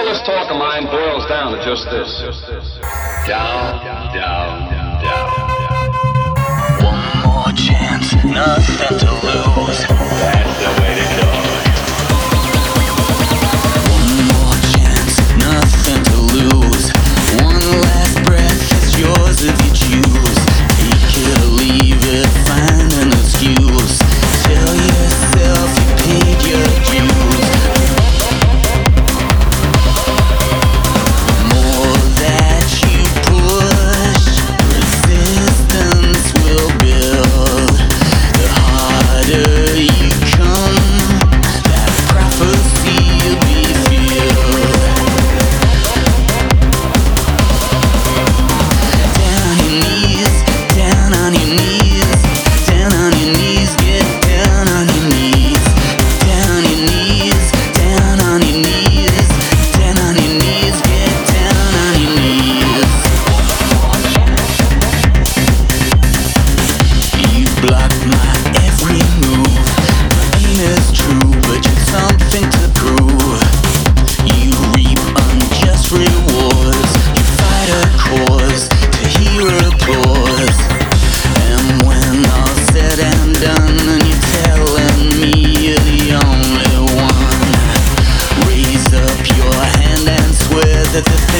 all this talk of mine boils down to just this. Down, down, down. One more chance, nothing to lose. That's the way to go. One more chance, nothing to lose. One last breath, it's yours if you choose. Take it or leave it, find an excuse. Tell yourself you paid your dues. More that you push, resistance will build. The harder you come, that prophecy will be filled. Down on your knees, down on your knees, down on your knees, get down on your knees, down on your knees, down on your knees, down on your knees, get down on your knees. You block my every move. My aim is true, but you're something to prove. You reap unjust rewards. You fight a cause to hear applause. And when all's said and done, and you're telling me you're the only one, raise up your hand and swear that the